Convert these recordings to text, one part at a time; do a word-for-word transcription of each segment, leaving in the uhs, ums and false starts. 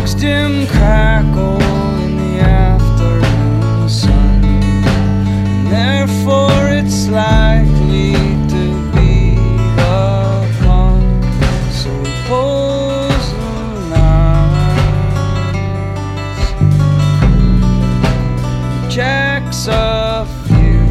smoke's dim crackle in the afternoon sun, and therefore it's likely to be the fun. So we pose the lines, jacks a fuse.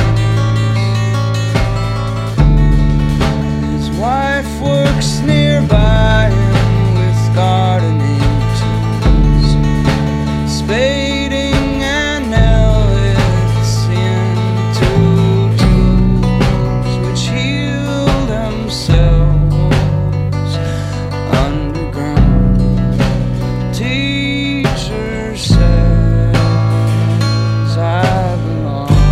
His wife works nearby him with gardening tools, spading and ellets into tools which heal themselves underground. Teacher says I belong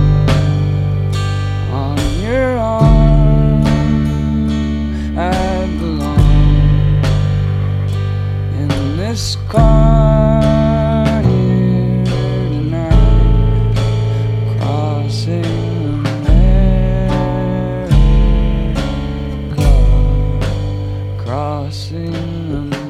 on your arm. I belong in this car here tonight, crossing America, crossing America.